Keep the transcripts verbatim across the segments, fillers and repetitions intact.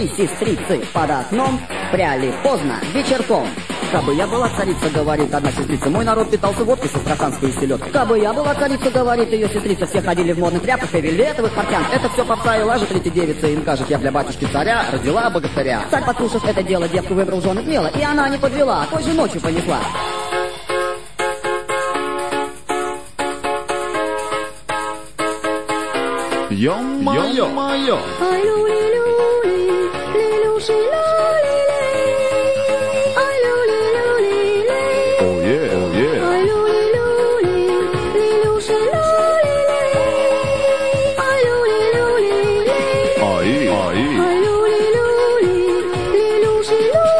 Три сестрицы под окном пряли поздно вечерком. Кабы я была царица, говорит одна сестрица, мой народ питался водкой с астраханской и селедкой. Кабы я была царица, говорит ее сестрица, все ходили в модных тряпках и вельветовых портянках. Это все попса и лажа, третья девица им кажет, я для батюшки царя родила богатыря. Царь, послушав это дело, девку выбрал жены смело, и она не подвела, той же ночью понесла. Ё-моё, моё. Ай, люли-люли, лилюши, люли-лей. Ай, люли-люли-лей. Oh yeah, oh yeah. Ай, люли-люли, лилюши, люли-лей. Ай, люли-люли-лей. Aí, aí. Ай, люли-люли, лилюши,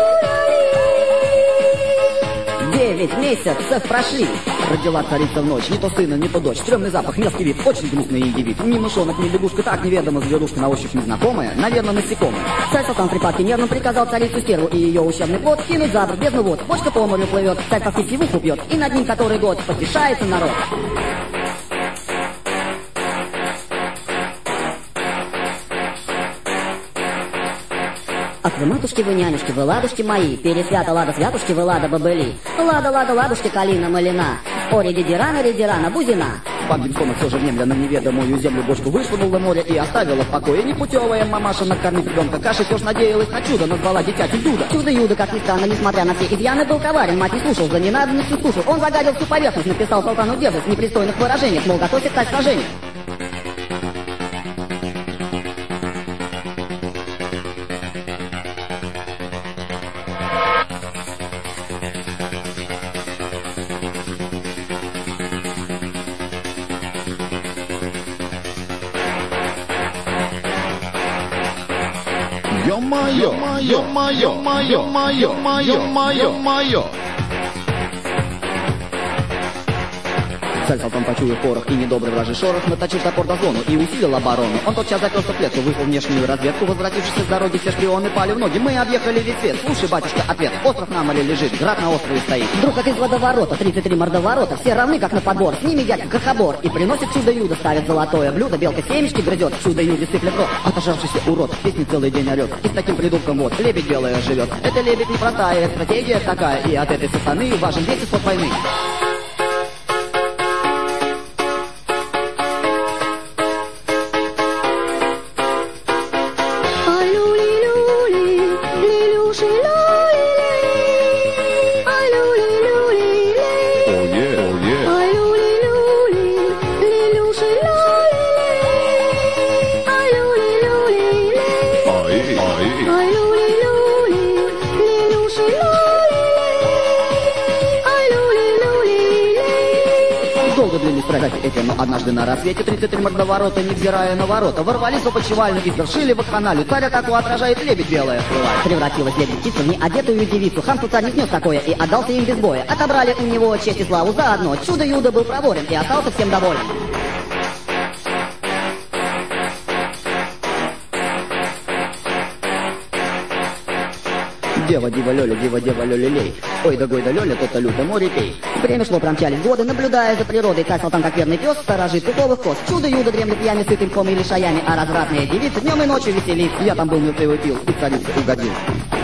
люли-лей. Девять месяцев прошли. Родила царица в ночь, не то сына, не то дочь. Стрёмный запах, мерзкий вид, очень грустный индивид. Ни мышонок, ни лягушка, так неведомо, зверушка на ощупь незнакомая, наверное, насекомая. Царь Салтан в припадке нервном приказал царицу стерву и ее ущербный плод кинуть за борт, бездну вод. Почта по морю плывет, царь по сивуху пьет, и над ним который год потешается народ. Ах вы, матушки, вы нянюшки, вы ладушки мои, пересвята лада святушки, вы лада бабыли. Лада, лада, ладушки, калина, малина, ори, дидирана, ридирана, бузина. Баб Гинсона все же внемля на неведомую землю бочку вышвырнула море и оставила в покое. Непутевая мамаша накормить ребенка кашей все ж надеялась на чудо, назвала дитяти Юда. Чудо-юдо, как ни странно, несмотря на все изъяны, был коварен, мать не слушал, за ненадобностью слушал. Он загадил всю поверхность, написал Салтану дерзость в непристойных выражениях, мол, готовься к сражению. Ё-моё, ё-моё, моё, моё, моё, моё, моё. Царь Салтан, почуяв порох и недобрый вражий шорох, наточил топор до зону и усилил оборону. Он тотчас заперся в клетку, вызвал внешнюю разведку. Возвратившись с дороги, все шпионы пали в ноги. Мы объехали весь свет. Слушай, батюшка, ответ. Остров на море лежит, град на острове стоит. Вдруг как из водоворота, тридцать три мордоворота, все равны как на подбор. С ними дядька крохобор. И приносит чудо-юдо, ставит золотое блюдо. Белка семечки грызет, чудо-юде сыплет рот. Отожавшийся урод, песни целый день орет. И с таким придурком вот, лебедь белая живет. Это лебедь непростая, стратегия такая. И от этой сатаны важен весь исход войны. Долго длились страсти эти, но однажды на рассвете тридцать три мордоворота, невзирая на ворота, ворвались в опочивальню и совершили вакханалию. Царь атаку отражает, лебедь белая всплывает. Превратилась лебедь птицу в неодетую девицу. Хамству царь не снес такое и отдался им без боя. Отобрали у него честь и славу заодно. Чудо-юдо был проворен и остался всем доволен. Дева, дива, лёля, дива, дева, лёля, лей. Ой, да гой, да лёля, то-то люто море пей. Время шло, промчались годы, наблюдая за природой. Царь Салтан, как верный пес, сторожит пуховых коз. Чудо-юдо дремлет пьяный, сытым ком или шаями, а развратные девицы днем и ночью веселись. Я там был, мертвый пил, и царица угодил.